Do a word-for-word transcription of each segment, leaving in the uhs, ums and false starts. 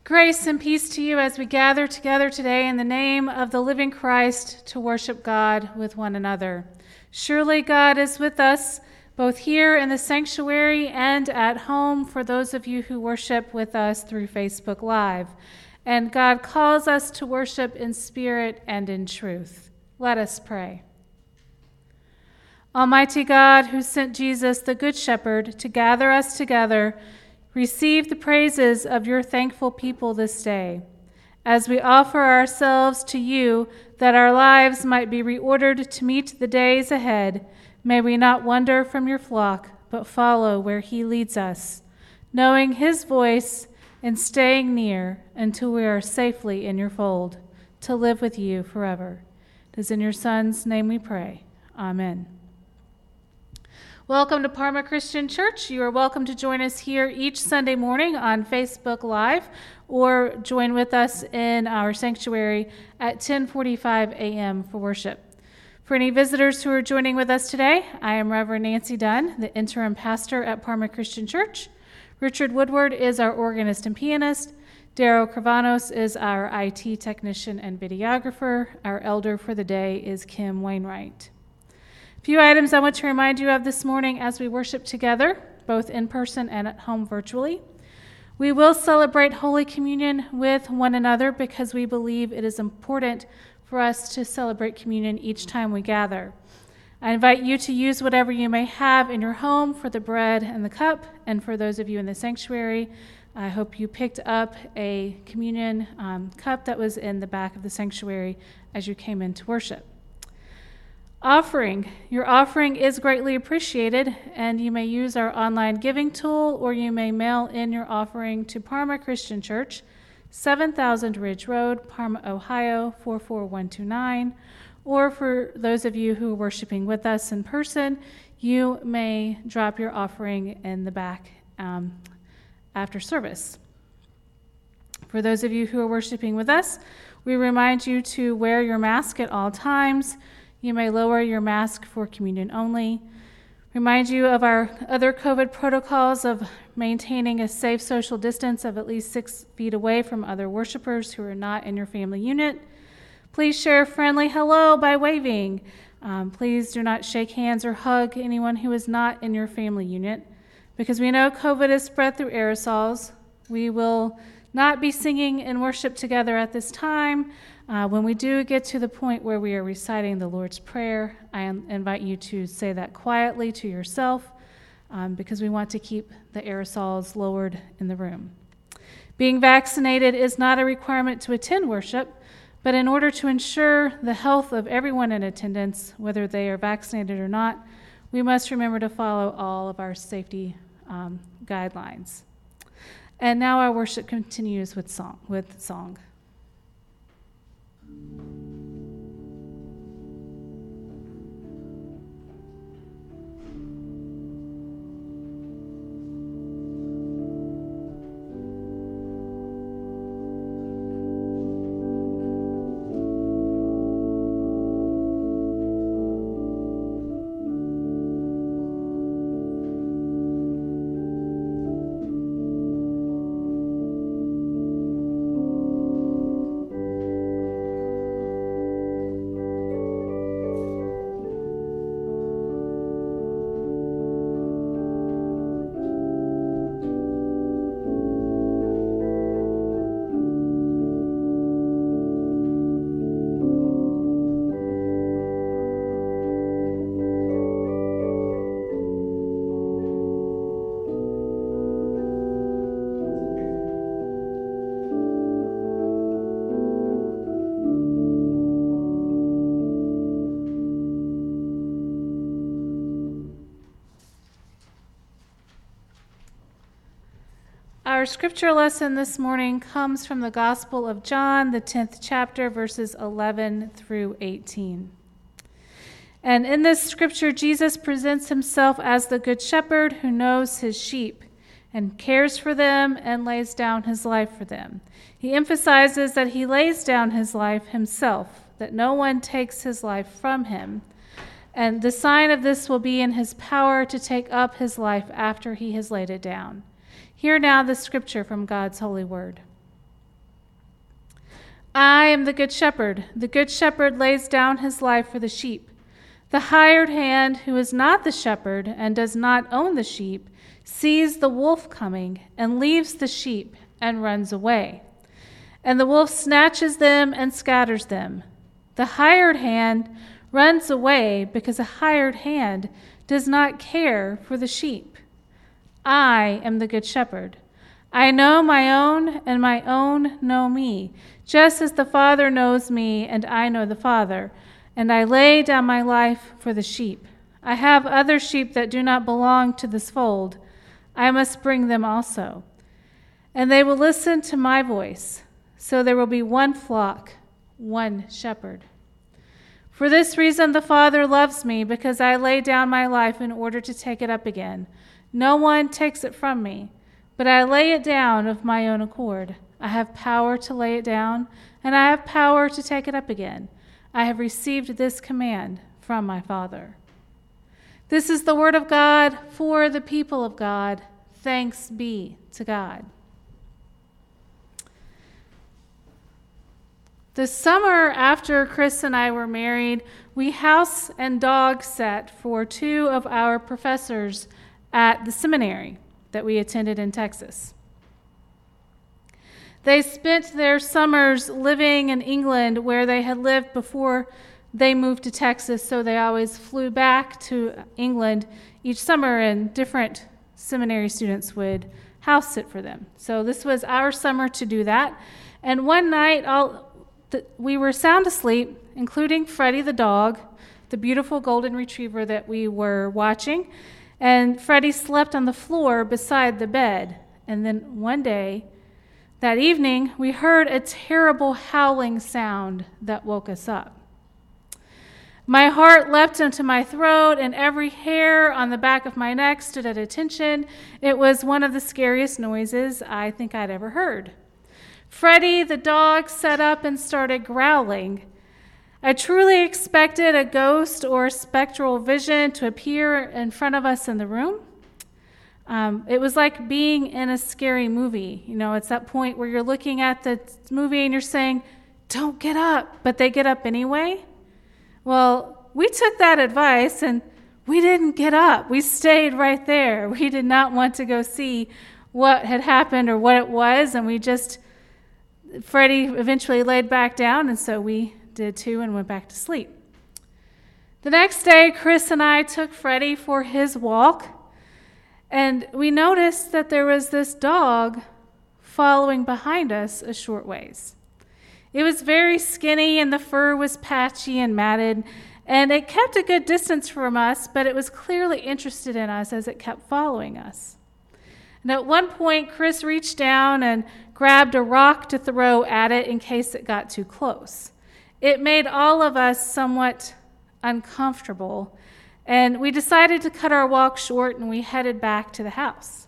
Grace and peace to you as we gather together today in the name of the living Christ to worship God with one another. Surely God is with us, both here in the sanctuary and at home for those of you who worship with us through Facebook Live. And God calls us to worship in spirit and in truth. Let us pray. Almighty God, who sent Jesus, the Good Shepherd, to gather us together, receive the praises of your thankful people this day. As we offer ourselves to you that our lives might be reordered to meet the days ahead, may we not wander from your flock, but follow where he leads us, knowing his voice and staying near until we are safely in your fold, to live with you forever. It is in your Son's name we pray. Amen. Welcome to Parma Christian Church. You are welcome to join us here each Sunday morning on Facebook Live or join with us in our sanctuary at ten forty-five a.m. for worship. For any visitors who are joining with us today, I am Reverend Nancy Dunn, the interim pastor at Parma Christian Church. Richard Woodward is our organist and pianist. Daryl Kravanos is our I T technician and videographer. Our elder for the day is Kim Wainwright. A few items I want to remind you of this morning as we worship together, both in person and at home virtually. We will celebrate Holy Communion with one another because we believe it is important for us to celebrate communion each time we gather. I invite you to use whatever you may have in your home for the bread and the cup, and for those of you in the sanctuary, I hope you picked up a communion um, cup that was in the back of the sanctuary as you came in to worship. Offering. Your offering is greatly appreciated, and you may use our online giving tool, or you may mail in your offering to Parma Christian Church, seven thousand Ridge Road, Parma, Ohio, four four one two nine. Or for those of you who are worshiping with us in person, you may drop your offering in the back um, after service. For those of you who are worshiping with us, we remind you to wear your mask at all times. You may lower your mask for communion only. Remind you of our other COVID protocols of maintaining a safe social distance of at least six feet away from other worshipers who are not in your family unit. Please share a friendly hello by waving. Um, please do not shake hands or hug anyone who is not in your family unit, because we know COVID is spread through aerosols. We will not be singing in worship together at this time. Uh, when we do get to the point where we are reciting the Lord's Prayer, I invite you to say that quietly to yourself um, because we want to keep the aerosols lowered in the room. Being vaccinated is not a requirement to attend worship, but in order to ensure the health of everyone in attendance, whether they are vaccinated or not, we must remember to follow all of our safety um, guidelines. And now our worship continues with song. With song. Our scripture lesson this morning comes from the Gospel of John, the tenth chapter, verses eleven through eighteen. And in this scripture, Jesus presents himself as the good shepherd who knows his sheep and cares for them and lays down his life for them. He emphasizes that he lays down his life himself, that no one takes his life from him. And the sign of this will be in his power to take up his life after he has laid it down. Hear now the scripture from God's holy word. I am the good shepherd. The good shepherd lays down his life for the sheep. The hired hand, who is not the shepherd and does not own the sheep, sees the wolf coming and leaves the sheep and runs away. And the wolf snatches them and scatters them. The hired hand runs away because a hired hand does not care for the sheep. I am the good shepherd. I know my own, and my own know me, just as the Father knows me, and I know the Father. And I lay down my life for the sheep. I have other sheep that do not belong to this fold. I must bring them also. And they will listen to my voice. So there will be one flock, one shepherd. For this reason the Father loves me, because I lay down my life in order to take it up again. No one takes it from me, but I lay it down of my own accord. I have power to lay it down, and I have power to take it up again. I have received this command from my Father. This is the word of God for the people of God. Thanks be to God. The summer after Chris and I were married, we house and dog sat for two of our professors at the seminary that we attended in Texas. They spent their summers living in England, where they had lived before they moved to Texas, so they always flew back to England each summer, and different seminary students would house sit for them. So this was our summer to do that. And one night, all the, we were sound asleep, including Freddie the dog, the beautiful golden retriever that we were watching, and Freddie slept on the floor beside the bed. And then one day, that evening, we heard a terrible howling sound that woke us up. My heart leapt into my throat, and every hair on the back of my neck stood at attention. It was one of the scariest noises I think I'd ever heard. Freddie, the dog, sat up and started growling. I truly expected a ghost or spectral vision to appear in front of us in the room. Um, it was like being in a scary movie. You know, it's that point where you're looking at the movie and you're saying, "Don't get up," but they get up anyway. Well, we took that advice and we didn't get up. We stayed right there. We did not want to go see what had happened or what it was, and we just, Freddie eventually laid back down, and so we did too and went back to sleep. The next day, Chris and I took Freddie for his walk, and we noticed that there was this dog following behind us a short ways. It was very skinny, and the fur was patchy and matted, and it kept a good distance from us, but it was clearly interested in us as it kept following us. And at one point, Chris reached down and grabbed a rock to throw at it in case it got too close. It made all of us somewhat uncomfortable, and we decided to cut our walk short, and we headed back to the house.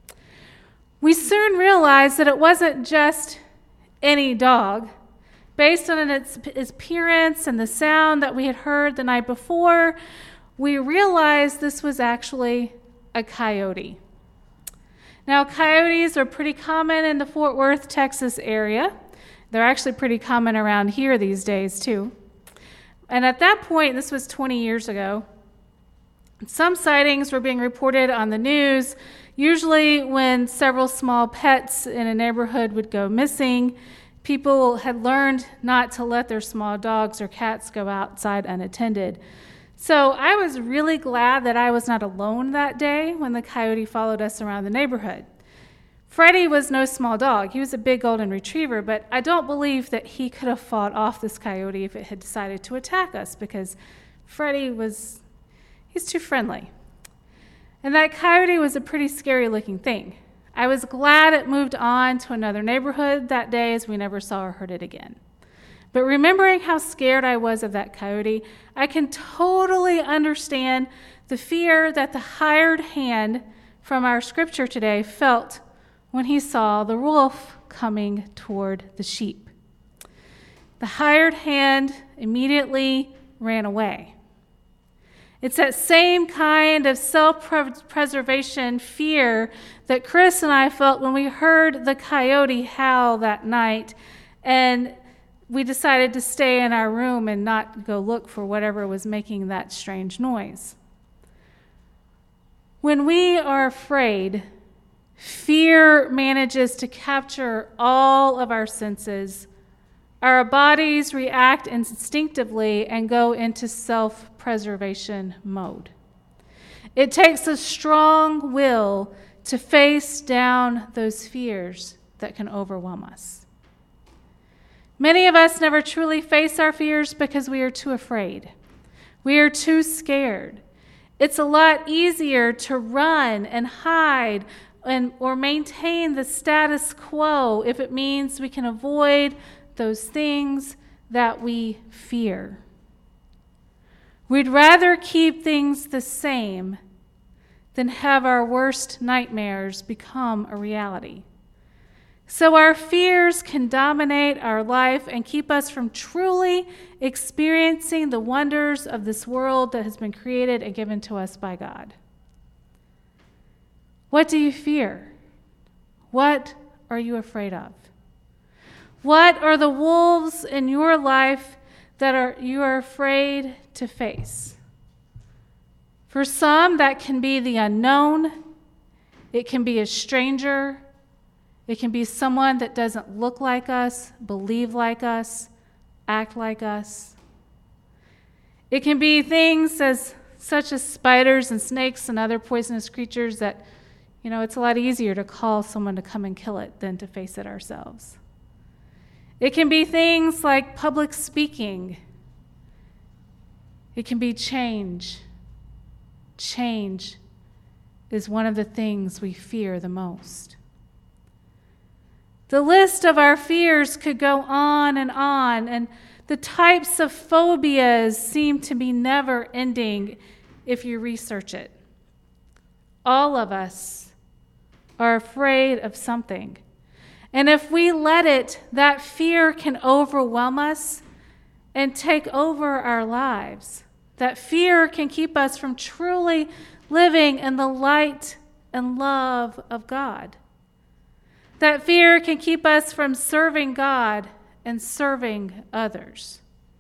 We soon realized that it wasn't just any dog. Based on its, its appearance and the sound that we had heard the night before, we realized this was actually a coyote. Now, coyotes are pretty common in the Fort Worth, Texas area. They're actually pretty common around here these days, too. And at that point, this was twenty years ago, some sightings were being reported on the news, usually when several small pets in a neighborhood would go missing. People had learned not to let their small dogs or cats go outside unattended. So I was really glad that I was not alone that day when the coyote followed us around the neighborhood. Freddie was no small dog. He was a big golden retriever, but I don't believe that he could have fought off this coyote if it had decided to attack us, because Freddie was, he's too friendly. And that coyote was a pretty scary looking thing. I was glad it moved on to another neighborhood that day, as we never saw or heard it again. But remembering how scared I was of that coyote, I can totally understand the fear that the hired hand from our scripture today felt when he saw the wolf coming toward the sheep. The hired hand immediately ran away. It's that same kind of self-preservation fear that Chris and I felt when we heard the coyote howl that night. And we decided to stay in our room and not go look for whatever was making that strange noise. When we are afraid, fear manages to capture all of our senses. Our bodies react instinctively and go into self-preservation mode. It takes a strong will to face down those fears that can overwhelm us. Many of us never truly face our fears because we are too afraid. We are too scared. It's a lot easier to run and hide and or maintain the status quo if it means we can avoid those things that we fear. We'd rather keep things the same than have our worst nightmares become a reality. So our fears can dominate our life and keep us from truly experiencing the wonders of this world that has been created and given to us by God. What do you fear? What are you afraid of? What are the wolves in your life that are you are afraid to face? For some, that can be the unknown. It can be a stranger. It can be someone that doesn't look like us, believe like us, act like us. It can be things as such as spiders and snakes and other poisonous creatures that, you know, it's a lot easier to call someone to come and kill it than to face it ourselves. It can be things like public speaking. It can be change. Change is one of the things we fear the most. The list of our fears could go on and on, and the types of phobias seem to be never ending if you research it. All of us are afraid of something. And if we let it, that fear can overwhelm us and take over our lives. That fear can keep us from truly living in the light and love of God. That fear can keep us from serving God and serving others.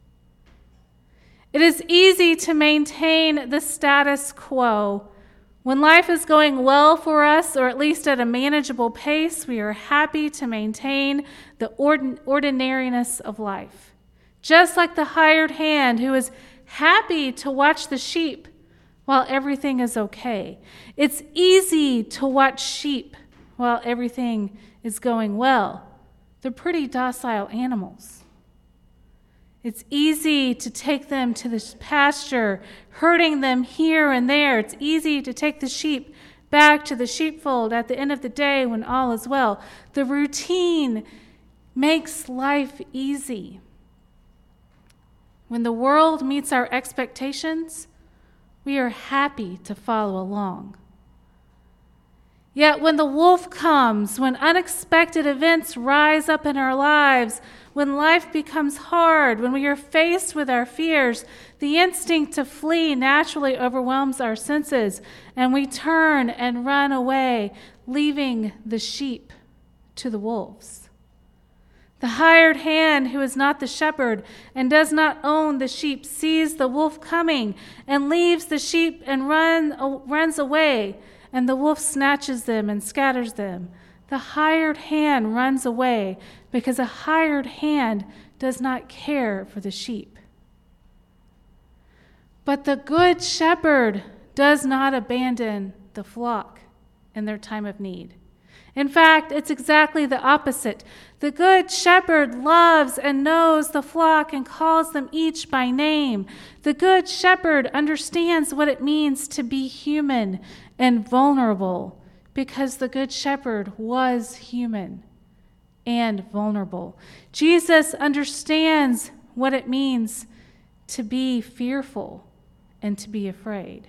It is easy to maintain the status quo. When life is going well for us, or at least at a manageable pace, we are happy to maintain the ordin- ordinariness of life. Just like the hired hand who is happy to watch the sheep while everything is okay. It's easy to watch sheep while everything is going well. They're pretty docile animals. It's easy to take them to the pasture, herding them here and there. It's easy to take the sheep back to the sheepfold at the end of the day when all is well. The routine makes life easy. When the world meets our expectations, we are happy to follow along. Yet when the wolf comes, when unexpected events rise up in our lives, when life becomes hard, when we are faced with our fears, the instinct to flee naturally overwhelms our senses, and we turn and run away, leaving the sheep to the wolves. The hired hand who is not the shepherd and does not own the sheep sees the wolf coming and leaves the sheep and run, uh, runs away, and the wolf snatches them and scatters them. The hired hand runs away because a hired hand does not care for the sheep. But the good shepherd does not abandon the flock in their time of need. In fact, it's exactly the opposite. The good shepherd loves and knows the flock and calls them each by name. The good shepherd understands what it means to be human and vulnerable, because the good shepherd was human and vulnerable. Jesus understands what it means to be fearful and to be afraid.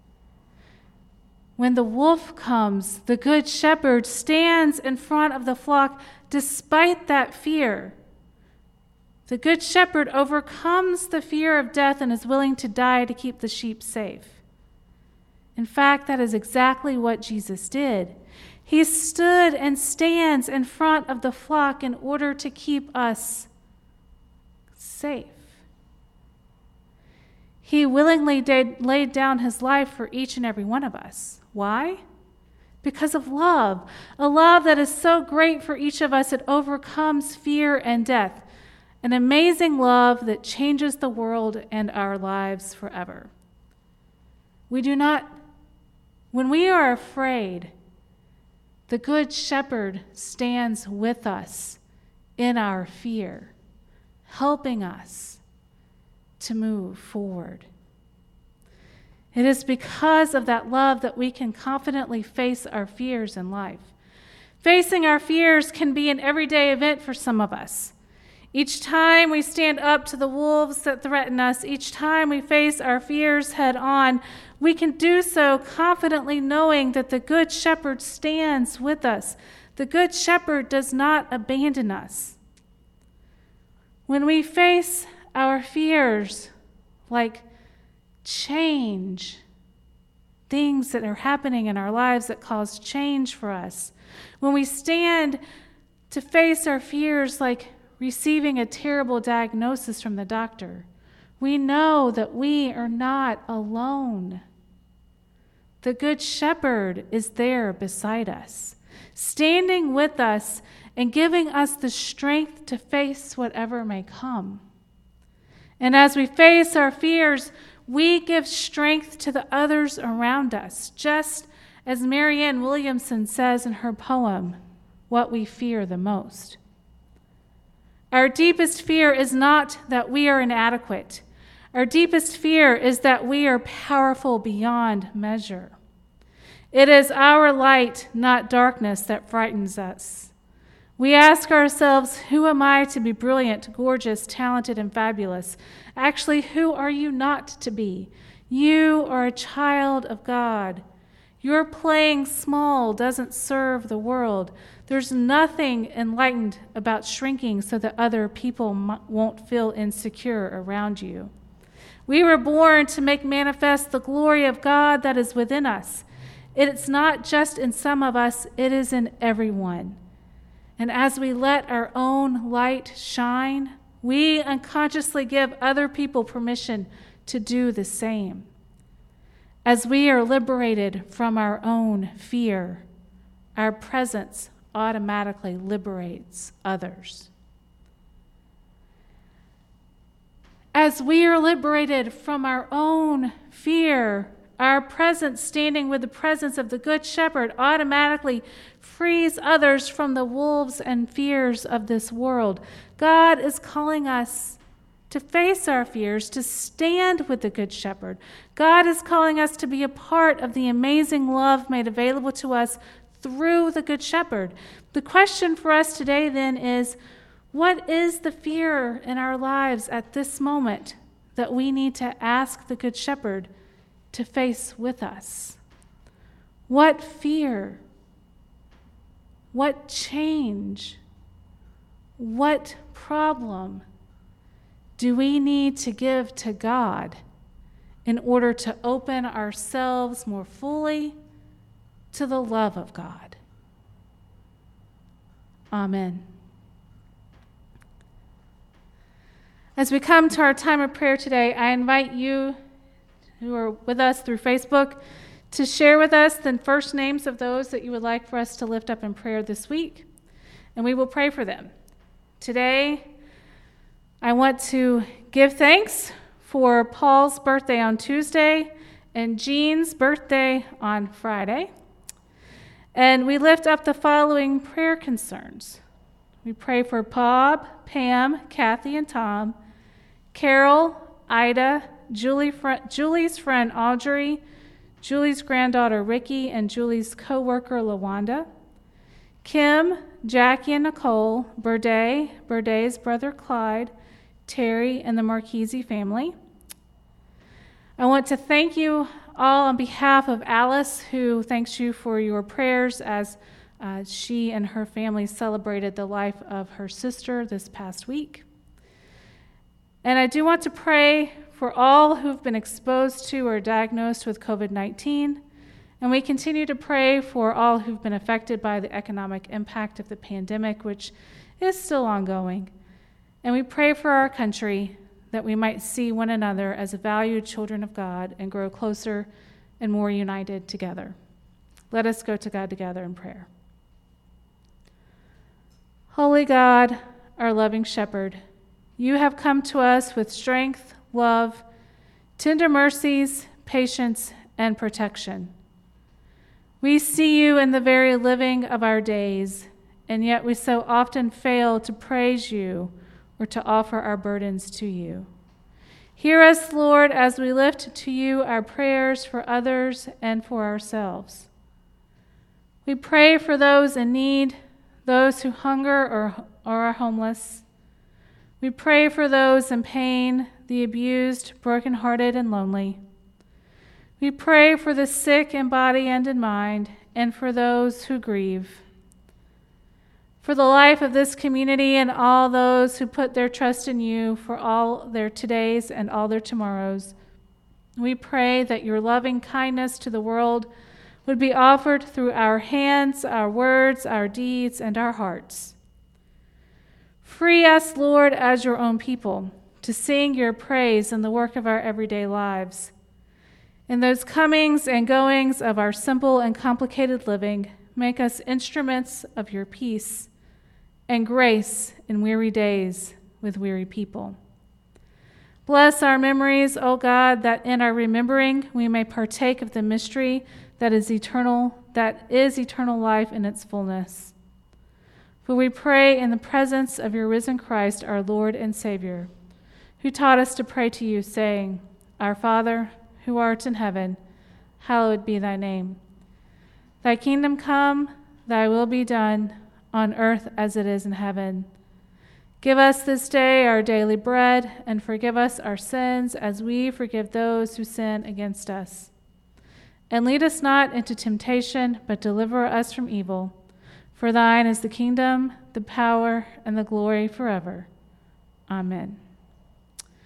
When the wolf comes, the good shepherd stands in front of the flock despite that fear. The good shepherd overcomes the fear of death and is willing to die to keep the sheep safe. In fact, that is exactly what Jesus did. He stood and stands in front of the flock in order to keep us safe. He willingly did, laid down his life for each and every one of us. Why? Because of love, a love that is so great for each of us it overcomes fear and death, an amazing love that changes the world and our lives forever. We do not, when we are afraid, the Good Shepherd stands with us in our fear, helping us to move forward. It is because of that love that we can confidently face our fears in life. Facing our fears can be an everyday event for some of us. Each time we stand up to the wolves that threaten us, each time we face our fears head on, we can do so confidently knowing that the Good Shepherd stands with us. The Good Shepherd does not abandon us. When we face our fears, like change, things that are happening in our lives that cause change for us, when we stand to face our fears like receiving a terrible diagnosis from the doctor, we know that we are not alone. The Good Shepherd is there beside us, standing with us and giving us the strength to face whatever may come. And as we face our fears, we give strength to the others around us, just as Marianne Williamson says in her poem, What We Fear the Most. Our deepest fear is not that we are inadequate. Our deepest fear is that we are powerful beyond measure. It is our light, not darkness, that frightens us. We ask ourselves, who am I to be brilliant, gorgeous, talented, and fabulous? Actually, who are you not to be? You are a child of God. Your playing small doesn't serve the world. There's nothing enlightened about shrinking so that other people m- won't feel insecure around you. We were born to make manifest the glory of God that is within us. It's not just in some of us, it is in everyone. And as we let our own light shine, we unconsciously give other people permission to do the same. As we are liberated from our own fear, our presence automatically liberates others. As we are liberated from our own fear, our presence standing with the presence of the Good Shepherd automatically frees others from the wolves and fears of this world. God is calling us to face our fears, to stand with the Good Shepherd. God is calling us to be a part of the amazing love made available to us through the Good Shepherd. The question for us today then is, what is the fear in our lives at this moment that we need to ask the Good Shepherd to face with us? What fear? What change? What problem do we need to give to God in order to open ourselves more fully to the love of God? Amen. As we come to our time of prayer today, I invite you who are with us through Facebook to share with us the first names of those that you would like for us to lift up in prayer this week, and we will pray for them. Today, I want to give thanks for Paul's birthday on Tuesday and Jean's birthday on Friday. And we lift up the following prayer concerns. We pray for Bob, Pam, Kathy, and Tom, Carol, Ida, Julie, Julie's friend Audrey, Julie's granddaughter Ricky, and Julie's co-worker LaWanda, Kim, Jackie, and Nicole, Burde, Burde's brother Clyde, Terry, and the Marchese family. I want to thank you all on behalf of Alice, who thanks you for your prayers as uh, she and her family celebrated the life of her sister this past week. And I do want to pray for all who've been exposed to or diagnosed with covid nineteen, and we continue to pray for all who've been affected by the economic impact of the pandemic, which is still ongoing. And we pray for our country, that we might see one another as valued children of God and grow closer and more united together. Let us go to God together in prayer. Holy God, our loving shepherd, you have come to us with strength, love, tender mercies, patience, and protection. We see you in the very living of our days, and yet we so often fail to praise you or to offer our burdens to you. Hear us, Lord, as we lift to you our prayers for others and for ourselves. We pray for those in need, those who hunger or, or are homeless. We pray for those in pain, the abused, brokenhearted, and lonely. We pray for the sick in body and in mind, and for those who grieve. For the life of this community and all those who put their trust in you for all their todays and all their tomorrows, we pray that your loving kindness to the world would be offered through our hands, our words, our deeds, and our hearts. Free us, Lord, as your own people, to sing your praise in the work of our everyday lives. In those comings and goings of our simple and complicated living, make us instruments of your peace and grace in weary days with weary people. Bless our memories, O God, that in our remembering we may partake of the mystery that is eternal, that is eternal life in its fullness. For we pray in the presence of your risen Christ, our Lord and Savior, who taught us to pray to you, saying, Our Father, who art in heaven, hallowed be thy name. Thy kingdom come, thy will be done, on earth as it is in heaven. Give us this day our daily bread, and forgive us our sins as we forgive those who sin against us. And lead us not into temptation, but deliver us from evil. For thine is the kingdom, the power, and the glory forever. Amen.